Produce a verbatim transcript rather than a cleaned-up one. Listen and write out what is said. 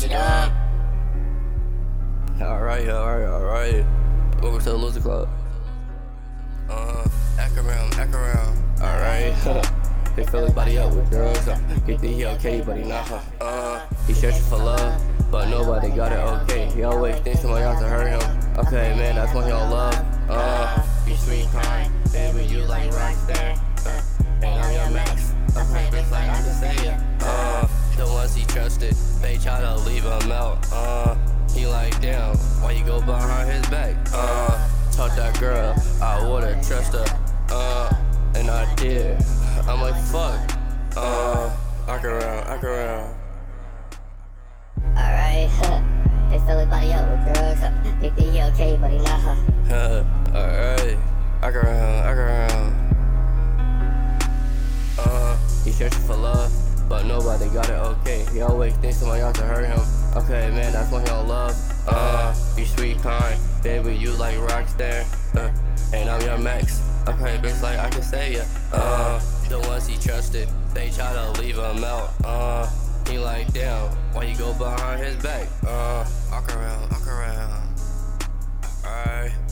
switch it up. Alright, alright, alright. Welcome to the Loser Club. Uh, act around, act around. Alright. They fill his body up with drugs. Uh, he think he okay, but he not. Uh, he searching for love, but nobody got it okay. He always thinks somebody else to hurt him. Okay, man, that's when he don't love. Uh, Be sweet, kind, baby, you like Rockstar. Uh, and I'm your max. I play bitch like I can say it. uh, the ones he trusted, they try to leave him out. Uh, he like, damn, why you go behind his back? Uh, taught that girl I wouldn't trust her. Uh, and I did. I'm like, fuck. Uh, act around, act around. Alright, they fill his body up with drugs. He think he okay, but he not. Alright, act around, act around. Uh, he searching for love, but nobody got it okay. He always thinks somebody else to hurt him. Okay, man, that's when he don't love. Uh, be sweet, kind, baby, you like Rockstar. Uh, and I'm your max. Okay, bitch, like I can say ya. Uh, the ones he trusted, they try to leave him out. Uh, he like, damn, why you go behind his back? Uh, walk around, walk around. Alright.